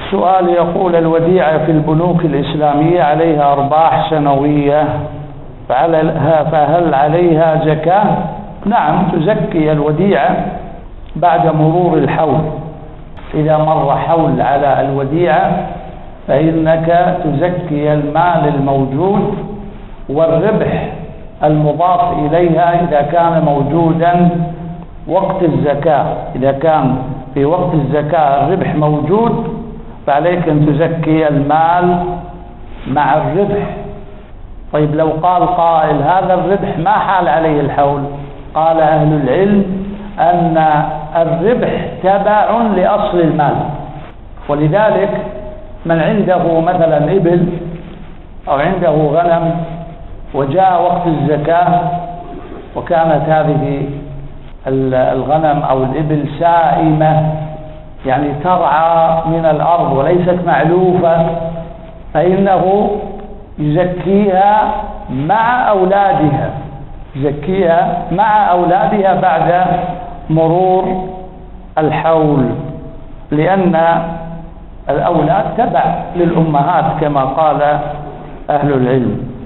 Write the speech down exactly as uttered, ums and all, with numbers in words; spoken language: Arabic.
سؤال يقول: الوديعة في البنوك الإسلامية عليها أرباح سنوية، فهل عليها زكاة؟ نعم، تزكي الوديعة بعد مرور الحول. إذا مر حول على الوديعة فإنك تزكي المال الموجود والربح المضاف إليها إذا كان موجودا وقت الزكاة. إذا كان في وقت الزكاة الربح موجود فعليك أن تزكي المال مع الربح. طيب، لو قال قائل: هذا الربح ما حال عليه الحول، قال أهل العلم أن الربح تبع لأصل المال، ولذلك من عنده مثلا إبل أو عنده غنم وجاء وقت الزكاة وكانت هذه الغنم أو الإبل سائمة، يعني ترعى من الأرض وليست معلوفة، فإنه يزكيها مع أولادها يزكيها مع أولادها بعد مرور الحول، لأن الأولاد تبع للأمهات كما قال أهل العلم.